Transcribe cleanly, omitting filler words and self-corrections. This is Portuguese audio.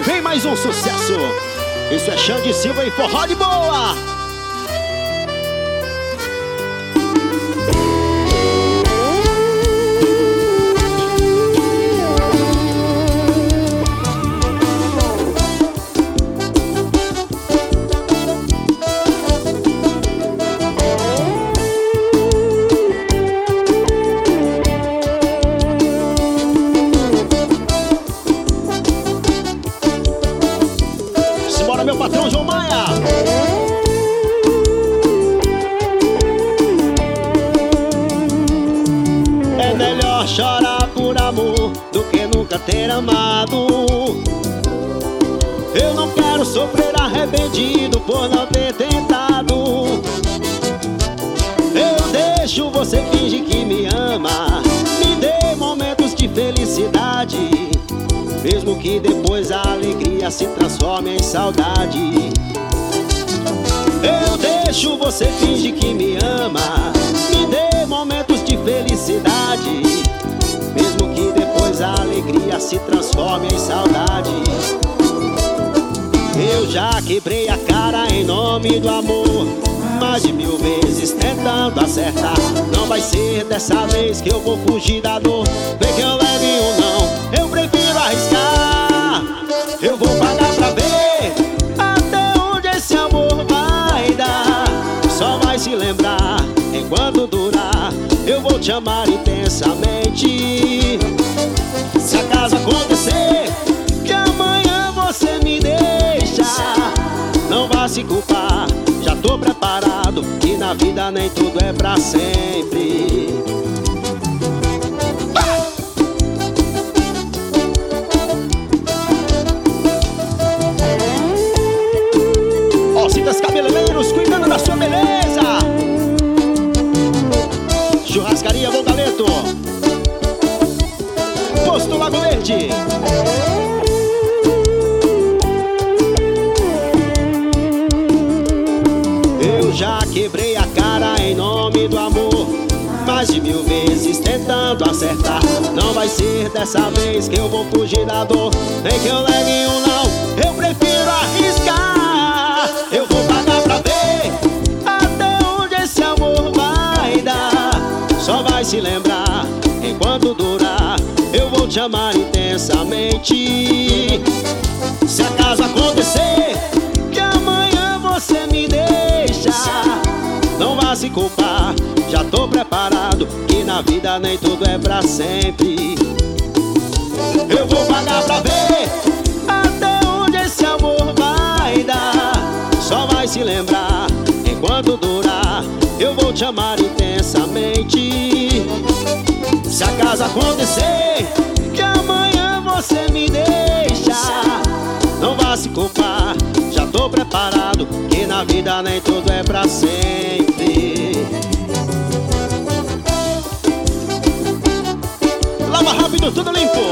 Vem mais um sucesso. Isso é Xande Silva e forró de boa. Meu patrão João Maia. É melhor chorar por amor do que nunca ter amado. Eu não quero sofrer arrependido por não ter tentado. Eu deixo você fingir que me ama, me dê momentos de felicidade, mesmo que depois a alegria se transforme em saudade. Eu deixo você fingir que me ama, me dê momentos de felicidade, mesmo que depois a alegria se transforme em saudade. Eu já quebrei a cara em nome do amor, mais de 1000 vezes tentando acertar. Não vai ser dessa vez que eu vou fugir da dor, vem que eu leve um não, eu prefiro arriscar. Eu vou pagar pra ver até onde esse amor vai dar. Só vai se lembrar enquanto durar, eu vou te amar intensamente. Se acaso acontecer que amanhã você me deixa, não vá se culpar, já tô preparado, que na vida nem tudo é pra sempre. Citas Cabeleireiros, cuidando da sua beleza. Churrascaria Bom Talento, Posto Lago Verde. Eu já quebrei a cara em nome do amor, mais de 1000 vezes tentando acertar. Não vai ser dessa vez que eu vou fugir da dor, nem que eu leve um não, eu prefiro arriscar. Eu vou pagar pra ver até onde esse amor vai dar. Só vai se lembrar enquanto durar, eu vou te amar intensamente. Se acaso acontecer que amanhã você me deixa, não vá se culpar, já tô preparado, que na vida nem tudo é pra sempre. Eu vou pagar pra ver até onde esse amor vai dar. Só vai se lembrar enquanto durar, eu vou te amar intensamente. Se acaso acontecer que amanhã você me deixa, não vá se culpar, já tô preparado, que na vida nem tudo é pra sempre. Lava rápido, tudo limpo.